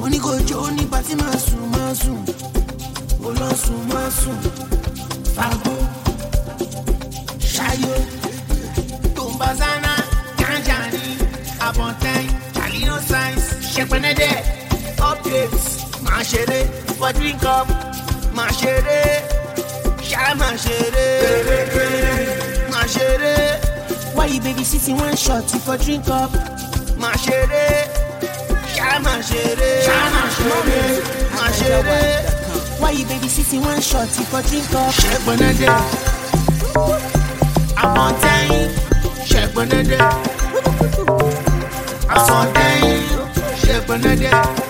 Money go Johnny, party masu. Olosu masu. Fago. Shayo. Tumbazana. Kanjani. Abontain. Chalino Science. Shepenede. Updates. Machere. For drink up. Machere. Machere. Why you babysitting one shot for drink up? Machere. Why you babysitting one shot for drink up? Shepenede. Abontain. Shepenede. Abontain. Shepenede.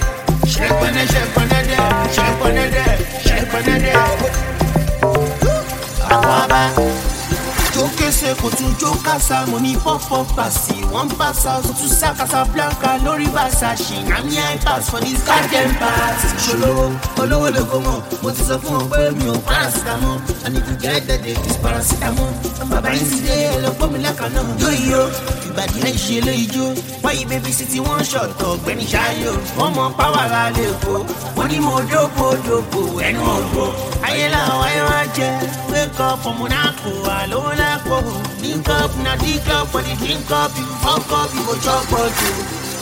Akwaba. Joke se kotu joka sa money pop passy. One pass out to Casablanca, Lori Versace. I'm here pass for this goddamn pass. Sholo, olo komo. What is a phone where me on paracetamol? And if you get that it's paracetamol. I'm baba inside, look for me like I know. Yo, but the next shit yo. Why you babysitting one shot talk when you shy yo? One more power la leko. Money more dopo, and more go. Ayela, why wake up from Monaco, alone. Link up, na dick up, for the drink up, you fuck up, you go chop or two.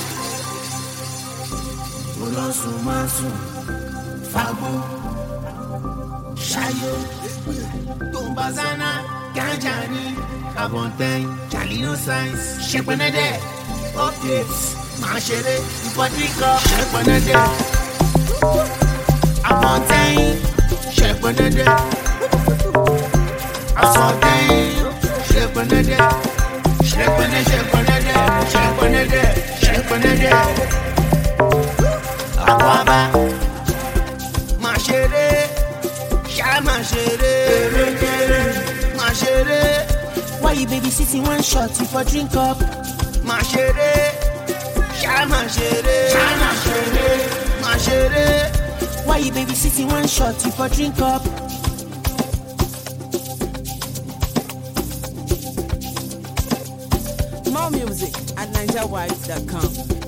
Olosu masu, Fago, Shayo, Tumbazana, Kanjani, Abontain, Chalino Science, Shepenede, Updates, Machere, for drink up, Shepenede, Abontain, Shepenede, Abontain. Shepenede. Akwaba. Machere. Why you babysitting one shot for drink up? Machere. Why you babysitting one shot for drink up? More music at NigerWise.com.